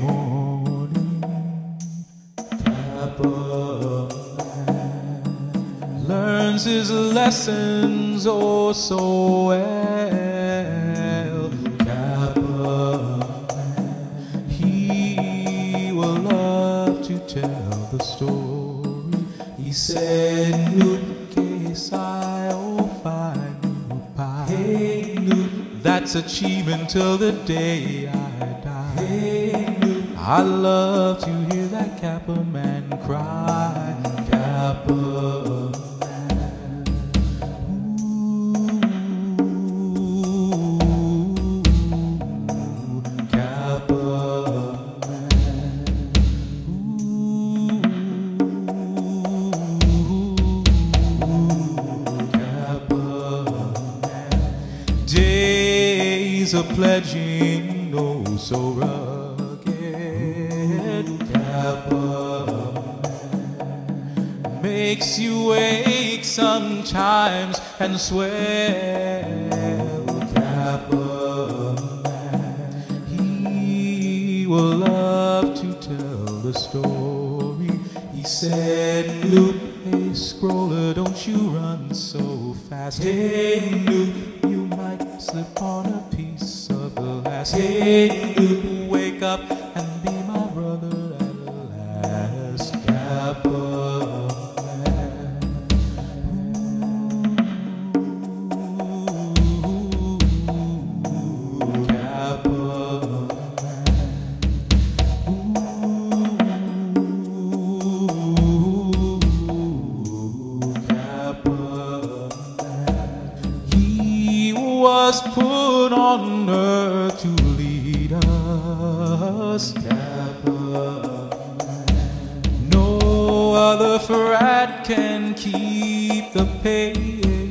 morning. Kappa learns his lessons oh so well. Kappa, he will love to tell the story. He said, Newt K-Si, oh Phi Nu Pi. Hey Newt, that's achievement till the day I die. Hey Newt, I love to hear that Kappa man cry. Kappa man, ooh, Kappa man, ooh, Kappa man. Days of pledging, oh so rugged. Kappa makes you wake sometimes and swell. Kappa man, he will love to tell the story. He said, Newt, hey scroller, don't you run so fast. Hey Newt, you might slip on a piece of glass. Hey Newt, wake up and be my brother at last. Kappa man, ooh, Kappa man, ooh, Kappa man. He was put on earth to lead us. Kappa man, no other frat can keep the pace.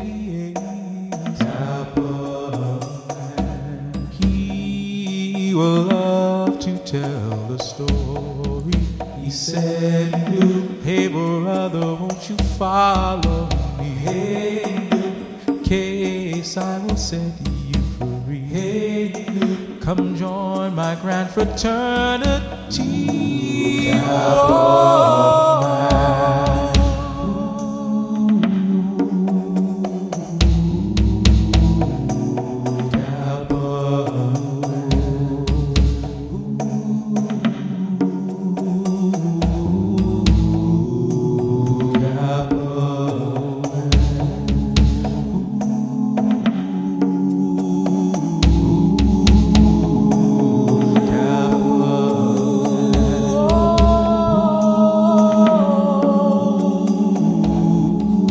Kappa man, he will love to tell the story. He said, Newt, hey brother, won't you follow me? Hey Newt, K-Si will set you free. Hey Newt, come join my grand fraternity. Oh,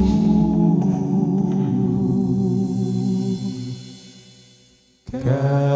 Kappa.